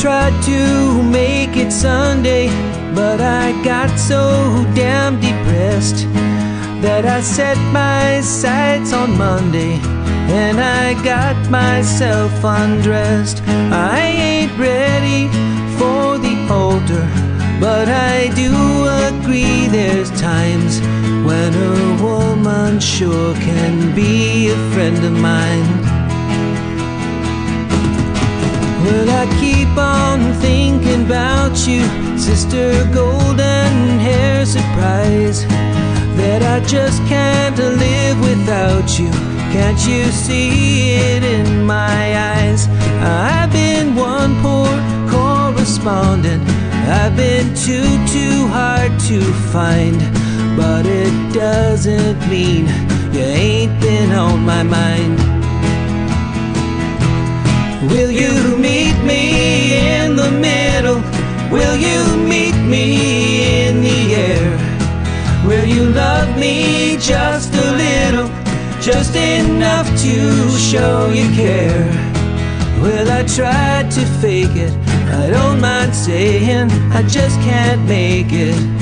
tried to make it Sunday, but I got so damn depressed that I set my sights on Monday, and I got myself undressed. I ain't ready for the altar, but I do agree there's times when a woman sure can be a friend of mine. Well, I keep on thinking about you, Sister Golden Hair Surprise, that I just can't live without you. Can't you see it in my eyes? I've been one poor correspondent, I've been too hard to find, but it doesn't mean you ain't been on my mind. Will you meet me in the middle? Will you meet me in the air? Will you love me just a little, just enough to show you care? Well, I tried to fake it, I don't mind saying I just can't make it.